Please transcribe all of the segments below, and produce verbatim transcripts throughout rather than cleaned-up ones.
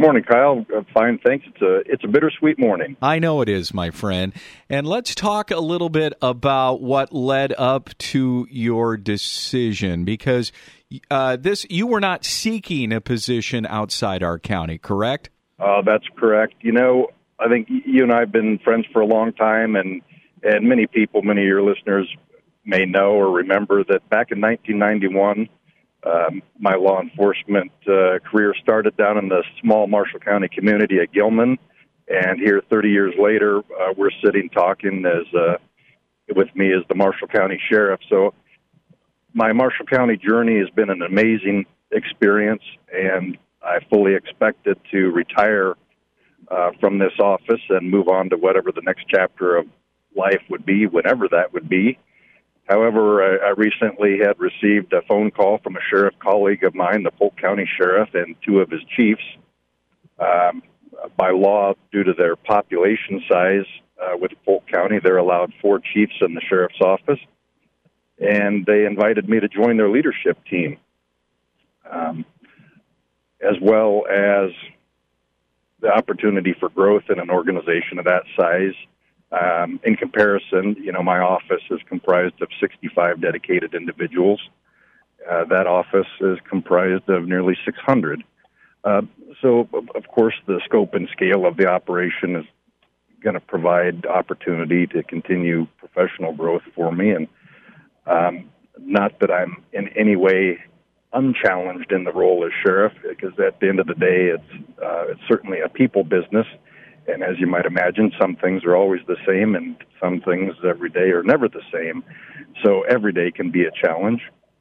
morning, Kyle. Uh, fine, thanks. It's a it's a bittersweet morning. I know it is, my friend. And let's talk a little bit about what led up to your decision, because uh, this you were not seeking a position outside our county, correct? Uh, that's correct. You know, I think you and I have been friends for a long time, and and many people, many of your listeners may know or remember that back in nineteen ninety-one. Um, my law enforcement uh, career started down in the small Marshall County community at Gilman, and here thirty years later, uh, we're sitting talking as uh, with me as the Marshall County Sheriff. So my Marshall County journey has been an amazing experience, and I fully expected to retire uh, from this office and move on to whatever the next chapter of life would be, whenever that would be. However, I, I recently had received a phone call from a sheriff colleague of mine, the Polk County Sheriff, and two of his chiefs. Um, by law, due to their population size uh, with Polk County, they're allowed four chiefs in the sheriff's office, and they invited me to join their leadership team, um, as well as the opportunity for growth in an organization of that size. Um, in comparison, you know, my office is comprised of sixty-five dedicated individuals. Uh, that office is comprised of nearly six hundred. Uh, so, of course, the scope and scale of the operation is going to provide opportunity to continue professional growth for me. And um, not that I'm in any way unchallenged in the role as sheriff, because at the end of the day, it's uh, it's certainly a people business. And as you might imagine, some things are always the same, and some things every day are never the same. So every day can be a challenge.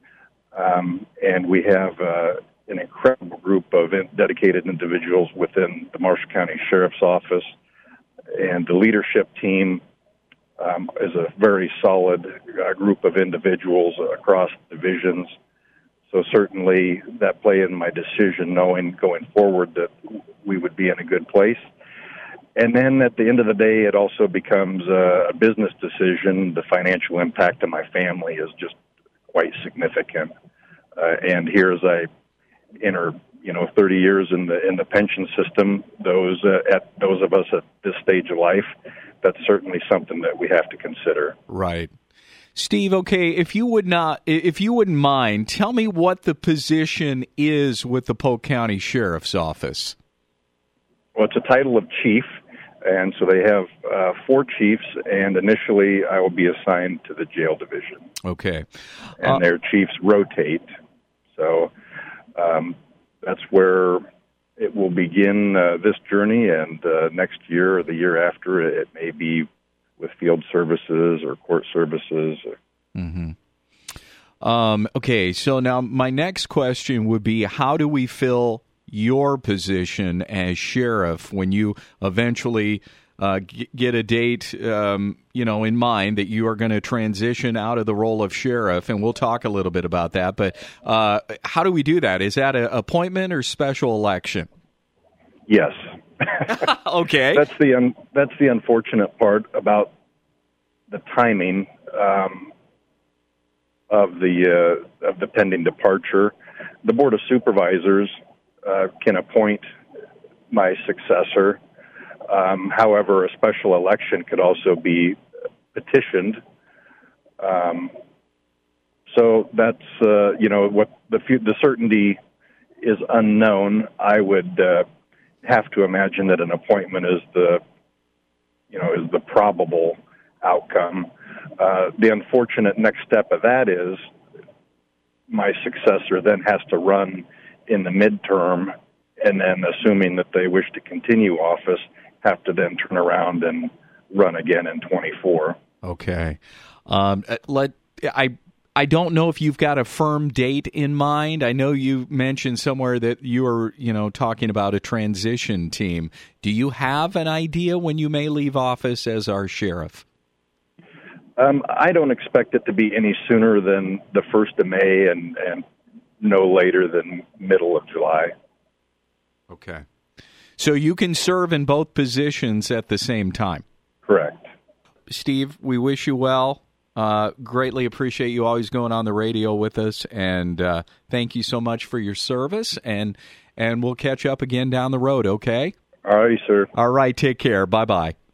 Um, and we have uh, an incredible group of in- dedicated individuals within the Marshall County Sheriff's Office. And the leadership team um, is a very solid uh, group of individuals across divisions. So certainly that played in my decision, knowing going forward that we would be in a good place. And then at the end of the day, it also becomes a business decision. The financial impact on my family is just quite significant. Uh, and here, as I enter, you know, thirty years in the in the pension system, those uh, at those of us at this stage of life, that's certainly something that we have to consider. Right. Steve, okay, if you would not, if you wouldn't mind, tell me what the position is with the Polk County Sheriff's Office. Well, it's a title of chief. And so they have uh, four chiefs, and initially I will be assigned to the jail division. Okay. And uh, their chiefs rotate. So um, that's where it will begin uh, this journey, and uh, next year or the year after, it may be with field services or court services. Mm-hmm. Um, okay, so now my next question would be, how do we fill your position as sheriff when you eventually uh, g- get a date, um, you know, in mind that you are going to transition out of the role of sheriff? And we'll talk a little bit about that. But uh, how do we do that? Is that an appointment or special election? Yes. Okay. That's the un- that's the unfortunate part about the timing um, of the uh, of the pending departure. The Board of Supervisors Uh, can appoint my successor. Um, however, a special election could also be petitioned. Um, so that's, uh, you know, what the the certainty is unknown. I would uh, have to imagine that an appointment is the, you know, is the probable outcome. Uh, the unfortunate next step of that is my successor then has to run in the midterm, and then assuming that they wish to continue office, have to then turn around and run again in twenty-four. Okay. Um, let I I don't know if you've got a firm date in mind. I know you mentioned somewhere that you were, you know, talking about a transition team. Do you have an idea when you may leave office as our sheriff? Um, I don't expect it to be any sooner than the first of May, and and no later than middle of July. Okay. So you can serve in both positions at the same time? Correct. Steve, we wish you well. Uh, greatly appreciate you always going on the radio with us, and uh, thank you so much for your service, and and we'll catch up again down the road, okay? All righty, sir. All right, take care. Bye-bye.